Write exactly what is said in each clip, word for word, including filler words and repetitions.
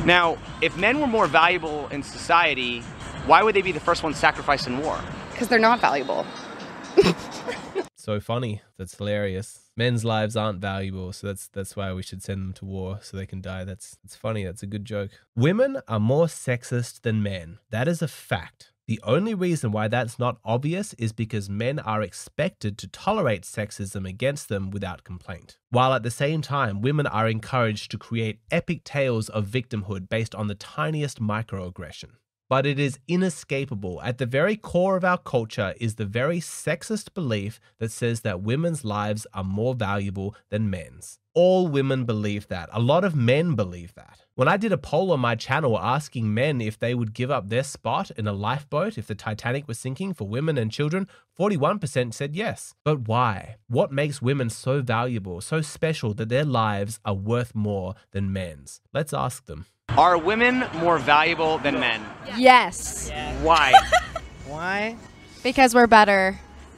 Now, if men were more valuable in society, why would they be the first ones sacrificed in war? Because they're not valuable. So funny. That's hilarious. Men's lives aren't valuable, so that's that's why we should send them to war so they can die. That's that's funny. That's a good joke. Women are more sexist than men. That is a fact. The only reason why that's not obvious is because men are expected to tolerate sexism against them without complaint, while at the same time, women are encouraged to create epic tales of victimhood based on the tiniest microaggression. But it is inescapable. At the very core of our culture is the very sexist belief that says that women's lives are more valuable than men's. All women believe that. A lot of men believe that. When I did a poll on my channel asking men if they would give up their spot in a lifeboat if the Titanic was sinking for women and children, forty-one percent said yes. But why? What makes women so valuable, so special that their lives are worth more than men's? Let's ask them. Are women more valuable than men? Yes. Why? Why? Because we're better.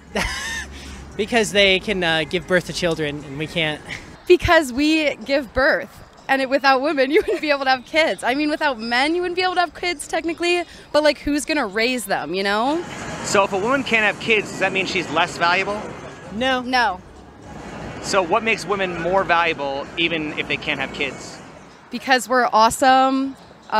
Because they can uh, give birth to children and we can't. Because we give birth. And it, without women, you wouldn't be able to have kids. I mean, without men, you wouldn't be able to have kids technically. But like, who's going to raise them, you know? So if a woman can't have kids, does that mean she's less valuable? No. No. So what makes women more valuable even if they can't have kids? Because we're awesome,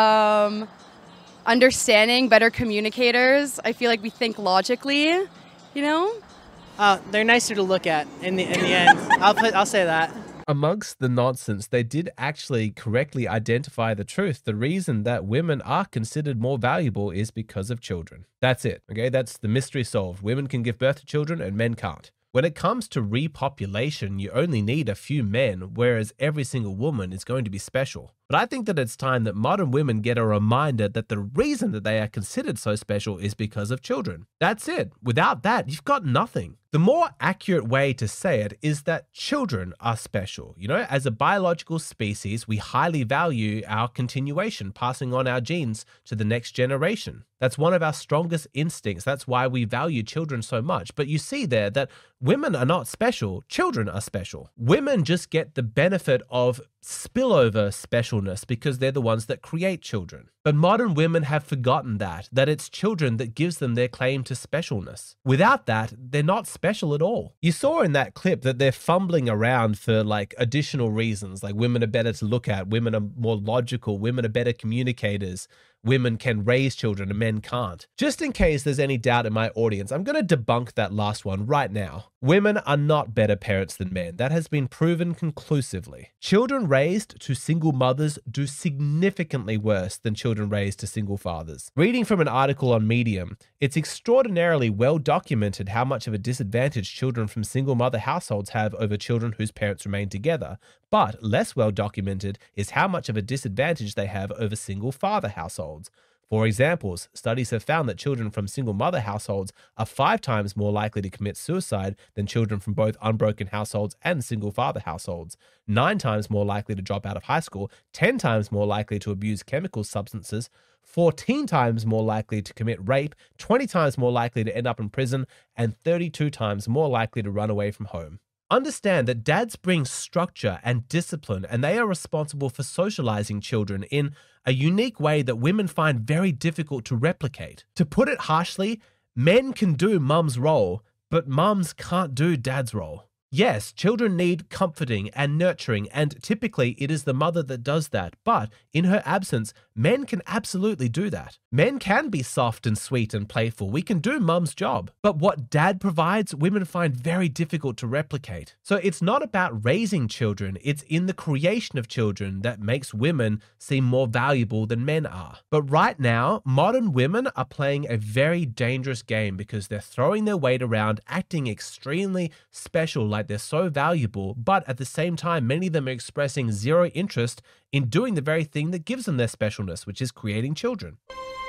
um, understanding, better communicators. I feel like we think logically, you know? Uh, they're nicer to look at in the in the end. I'll put. I'll say that. Amongst the nonsense, they did actually correctly identify the truth. The reason that women are considered more valuable is because of children. That's it, okay? That's the mystery solved. Women can give birth to children and men can't. When it comes to repopulation, you only need a few men, whereas every single woman is going to be special. But I think that it's time that modern women get a reminder that the reason that they are considered so special is because of children. That's it. Without that, you've got nothing. The more accurate way to say it is that children are special. You know, as a biological species, we highly value our continuation, passing on our genes to the next generation. That's one of our strongest instincts. That's why we value children so much. But you see there that women are not special. Children are special. Women just get the benefit of spillover specialness because they're the ones that create children. But modern women have forgotten that, that it's children that gives them their claim to specialness. Without that, they're not special at all. You saw in that clip that they're fumbling around for like additional reasons, like women are better to look at, women are more logical, women are better communicators, women can raise children and men can't. Just in case there's any doubt in my audience, I'm going to debunk that last one right now. Women are not better parents than men. That has been proven conclusively. Children raised to single mothers do significantly worse than children raised to single fathers. Reading from an article on Medium, it's extraordinarily well documented how much of a disadvantage children from single mother households have over children whose parents remain together, but less well documented is how much of a disadvantage they have over single father households. For examples, studies have found that children from single mother households are five times more likely to commit suicide than children from both unbroken households and single father households, nine times more likely to drop out of high school, ten times more likely to abuse chemical substances, fourteen times more likely to commit rape, twenty times more likely to end up in prison, and thirty-two times more likely to run away from home. Understand that dads bring structure and discipline, and they are responsible for socializing children in a unique way that women find very difficult to replicate. To put it harshly, men can do mum's role, but mums can't do dad's role. Yes, children need comforting and nurturing, and typically it is the mother that does that, but in her absence, men can absolutely do that. Men can be soft and sweet and playful. We can do mum's job. But what dad provides, women find very difficult to replicate. So it's not about raising children, it's in the creation of children that makes women seem more valuable than men are. But right now, modern women are playing a very dangerous game because they're throwing their weight around, acting extremely special, like they're so valuable, but at the same time, many of them are expressing zero interest in doing the very thing that gives them their specialness, which is creating children.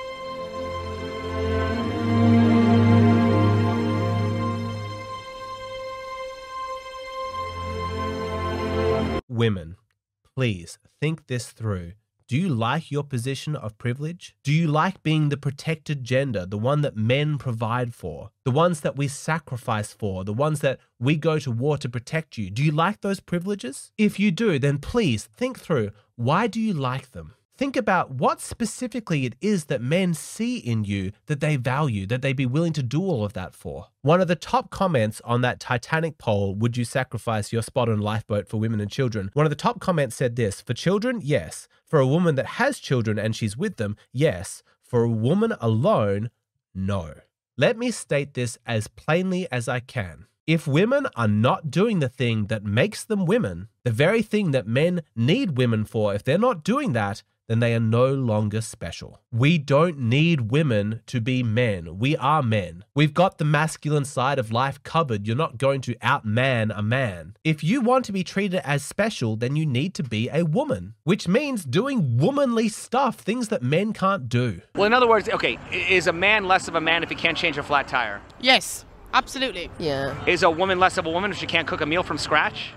Women, please think this through. Do you like your position of privilege? Do you like being the protected gender, the one that men provide for, the ones that we sacrifice for, the ones that we go to war to protect you? Do you like those privileges? If you do, then please think through, why do you like them? think about what specifically it is that men see in you that they value, that they'd be willing to do all of that for. One of the top comments on that Titanic poll, would you sacrifice your spot on lifeboat for women and children? One of the top comments said this: for children, yes. For a woman that has children and she's with them, yes. For a woman alone, no. Let me state this as plainly as I can. If women are not doing the thing that makes them women, the very thing that men need women for, if they're not doing that, then they are no longer special. We don't need women to be men. We are men. We've got the masculine side of life covered. You're not going to outman a man. If you want to be treated as special, then you need to be a woman, which means doing womanly stuff, things that men can't do. Well, in other words, okay, is a man less of a man if he can't change a flat tire? Yes, absolutely. Yeah. Is a woman less of a woman if she can't cook a meal from scratch?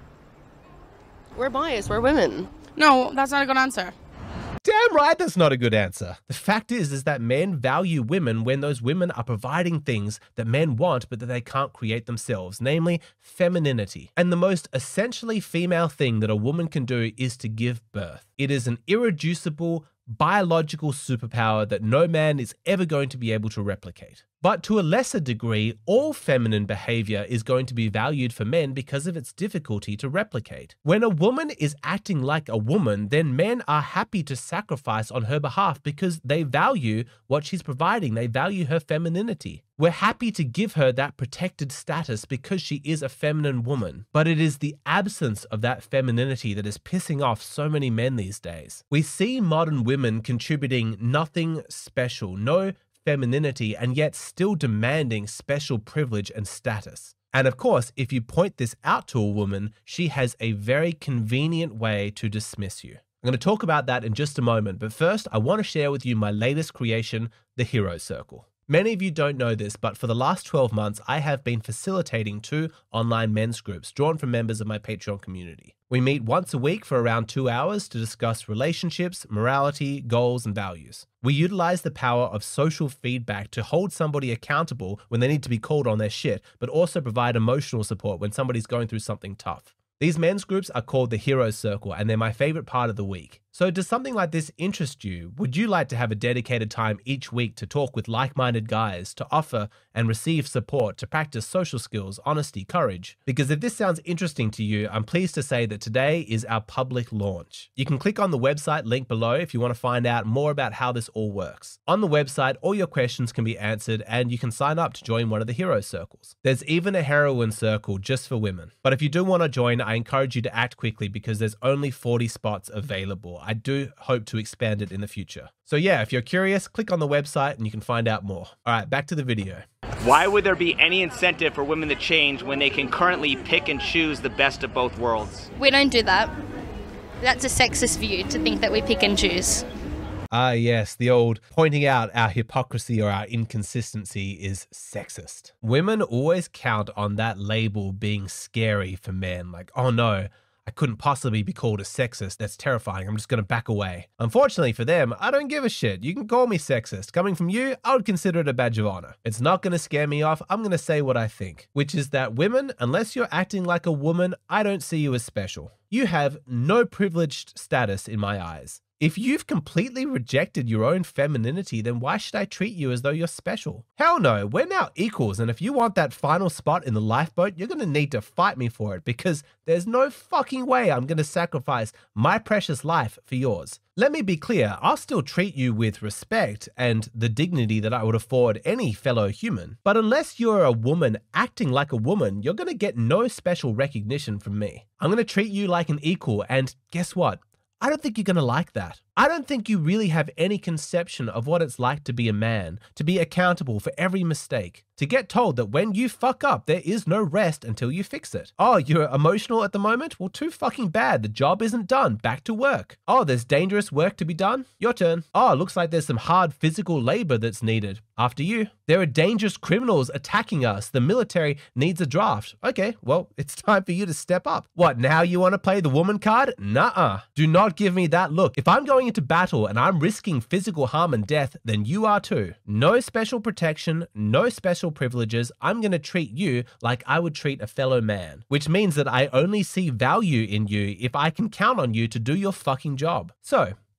We're biased. We're women. No, that's not a good answer. Damn right that's not a good answer. The fact is, is that men value women when those women are providing things that men want but that they can't create themselves, namely femininity. And the most essentially female thing that a woman can do is to give birth. It is an irreducible biological superpower that no man is ever going to be able to replicate. But to a lesser degree, all feminine behavior is going to be valued for men because of its difficulty to replicate. When a woman is acting like a woman, then men are happy to sacrifice on her behalf because they value what she's providing. They value her femininity. We're happy to give her that protected status because she is a feminine woman. But it is the absence of that femininity that is pissing off so many men these days. We see modern women contributing nothing special, no femininity, and yet still demanding special privilege and status. And of course, if you point this out to a woman, she has a very convenient way to dismiss you. I'm going to talk about that in just a moment, but first I want to share with you my latest creation, the Hero Circle. Many of you don't know this, but for the last twelve months, I have been facilitating two online men's groups drawn from members of my Patreon community. We meet once a week for around two hours to discuss relationships, morality, goals, and values. We utilize the power of social feedback to hold somebody accountable when they need to be called on their shit, but also provide emotional support when somebody's going through something tough. These men's groups are called the Hero Circle, and they're my favorite part of the week. So does something like this interest you? Would you like to have a dedicated time each week to talk with like-minded guys, to offer and receive support, to practice social skills, honesty, courage? Because if this sounds interesting to you, I'm pleased to say that today is our public launch. You can click on the website link below if you want to find out more about how this all works. On the website, all your questions can be answered and you can sign up to join one of the Hero Circles. There's even a Heroine Circle just for women. But if you do want to join, I encourage you to act quickly because there's only forty spots available. I do hope to expand it in the future. So yeah, if you're curious, click on the website and you can find out more. All right, back to the video. Why would there be any incentive for women to change when they can currently pick and choose the best of both worlds? We don't do that. That's a sexist view to think that we pick and choose. Ah, yes, the old pointing out our hypocrisy or our inconsistency is sexist. Women always count on that label being scary for men, like, oh no, I couldn't possibly be called a sexist. That's terrifying. I'm just going to back away. Unfortunately for them, I don't give a shit. You can call me sexist. Coming from you, I would consider it a badge of honor. It's not going to scare me off. I'm going to say what I think, which is that women, unless you're acting like a woman, I don't see you as special. You have no privileged status in my eyes. If you've completely rejected your own femininity, then why should I treat you as though you're special? Hell no, we're now equals, and if you want that final spot in the lifeboat, you're gonna need to fight me for it because there's no fucking way I'm gonna sacrifice my precious life for yours. Let me be clear, I'll still treat you with respect and the dignity that I would afford any fellow human. But unless you're a woman acting like a woman, you're gonna get no special recognition from me. I'm gonna treat you like an equal, and guess what? I don't think you're going to like that. I don't think you really have any conception of what it's like to be a man, to be accountable for every mistake, to get told that when you fuck up, there is no rest until you fix it. Oh, you're emotional at the moment? Well, too fucking bad. The job isn't done. Back to work. Oh, there's dangerous work to be done? Your turn. Oh, looks like there's some hard physical labor that's needed. After you. There are dangerous criminals attacking us. The military needs a draft. Okay, well, it's time for you to step up. What, now you want to play the woman card? Nuh-uh. Do not give me that look. If I'm going into battle and I'm risking physical harm and death, then you are too. No special protection, no special privileges. I'm going to treat you like I would treat a fellow man, which means that I only see value in you if I can count on you to do your fucking job. So,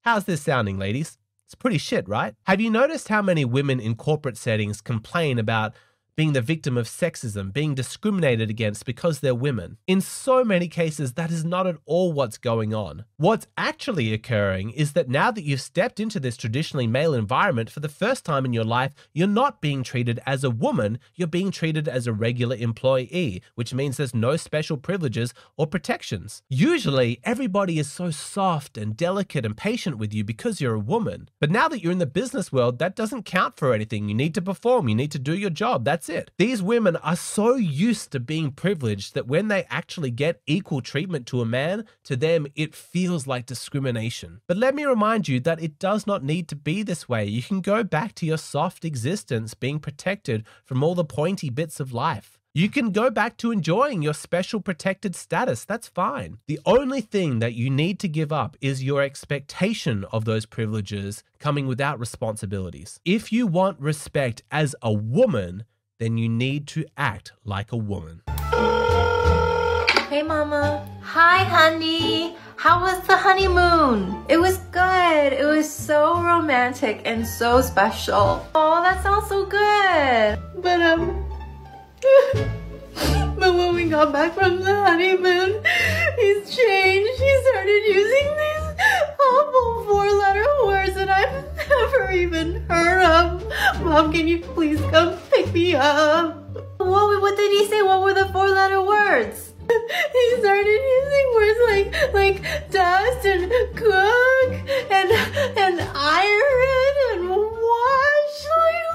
How's this sounding, ladies? It's pretty shit, right? Have you noticed how many women in corporate settings complain about being the victim of sexism, being discriminated against because they're women? In so many cases, that is not at all what's going on. What's actually occurring is that now that you've stepped into this traditionally male environment for the first time in your life, you're not being treated as a woman, you're being treated as a regular employee, which means there's no special privileges or protections. Usually, everybody is so soft and delicate and patient with you because you're a woman. But now that you're in the business world, that doesn't count for anything. You need to perform, you need to do your job. That's it. These women are so used to being privileged that when they actually get equal treatment to a man, to them it feels like discrimination. But let me remind you that it does not need to be this way. You can go back to your soft existence, being protected from all the pointy bits of life. You can go back to enjoying your special protected status. That's fine. The only thing that you need to give up is your expectation of those privileges coming without responsibilities. If you want respect as a woman, then you need to act like a woman. Hey, Mama. Hi, honey. How was the honeymoon? It was good. It was so romantic and so special. Oh, that sounds so good. But, um... but when we got back from the honeymoon, he's changed. He started using these awful four-letter words that I've never even heard of. Mom, can you please come pick me up? What, what did he say? What were the four-letter words? He started using words like like dust and cook and and iron and wash. Like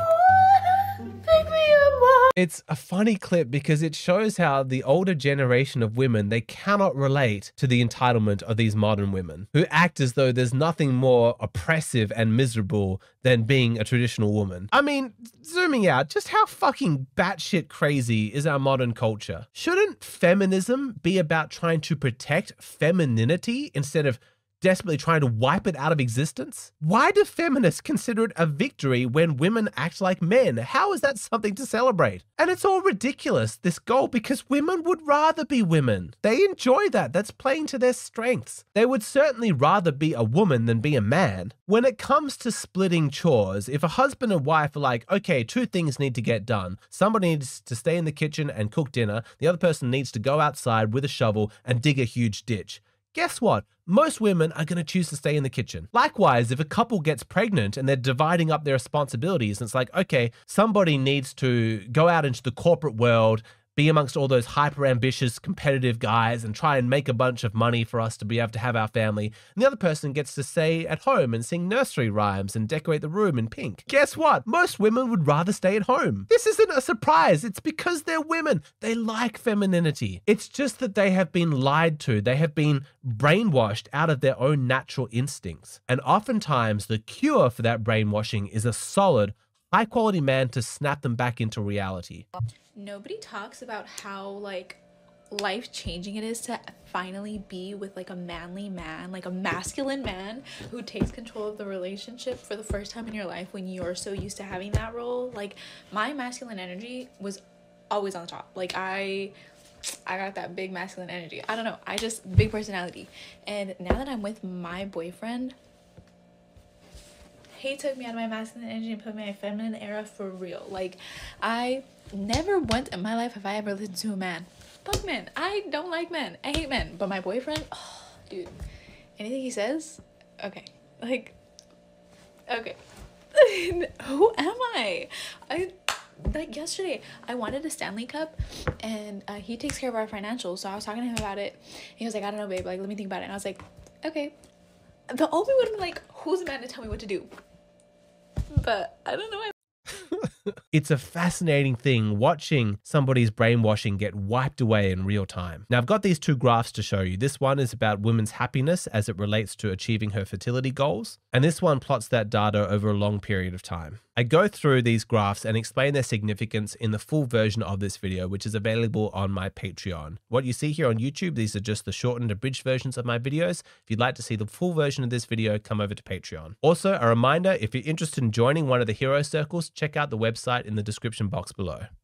what? Pick me up, Mom. It's a funny clip because it shows how the older generation of women, they cannot relate to the entitlement of these modern women who act as though there's nothing more oppressive and miserable than being a traditional woman. I mean, zooming out, just how fucking batshit crazy is our modern culture? Shouldn't feminism be about trying to protect femininity instead of desperately trying to wipe it out of existence? Why do feminists consider it a victory when women act like men? How is that something to celebrate? And it's all ridiculous, this goal, because women would rather be women. They enjoy that. That's playing to their strengths. They would certainly rather be a woman than be a man. When it comes to splitting chores, if a husband and wife are like, okay, two things need to get done. Somebody needs to stay in the kitchen and cook dinner. The other person needs to go outside with a shovel and dig a huge ditch. Guess what? Most women are going to choose to stay in the kitchen. Likewise, if a couple gets pregnant and they're dividing up their responsibilities, and it's like, okay, somebody needs to go out into the corporate world, be amongst all those hyper ambitious, competitive guys and try and make a bunch of money for us to be able to have our family. And the other person gets to stay at home and sing nursery rhymes and decorate the room in pink. Guess what? Most women would rather stay at home. This isn't a surprise. It's because they're women. They like femininity. It's just that they have been lied to. They have been brainwashed out of their own natural instincts. And oftentimes the cure for that brainwashing is a solid, high quality man to snap them back into reality. Nobody talks about how like life-changing it is to finally be with like a manly man, like a masculine man who takes control of the relationship for the first time in your life when you're so used to having that role. Like my masculine energy was always on the top. Like I I got that big masculine energy. I don't know. I just big personality. And now that I'm with my boyfriend, he took me out of my masculine energy and put me in my feminine era for real. Like, I never once in my life have I ever listened to a man. Fuck men. I don't like men. I hate men. But my boyfriend, oh, dude, anything he says, okay. Like, okay. Who am I? I, like, yesterday, I wanted a Stanley Cup, and uh, he takes care of our financials, so I was talking to him about it. He was like, I don't know, babe. Like, let me think about it. And I was like, okay. The Obi would have been like, who's the man to tell me what to do? But I don't know. It's a fascinating thing watching somebody's brainwashing get wiped away in real time. Now, I've got these two graphs to show you. This one is about women's happiness as it relates to achieving her fertility goals. And this one plots that data over a long period of time. I go through these graphs and explain their significance in the full version of this video, which is available on my Patreon. What you see here on YouTube, these are just the shortened abridged versions of my videos. If you'd like to see the full version of this video, come over to Patreon. Also, a reminder, if you're interested in joining one of the hero circles, check out the website in the description box below.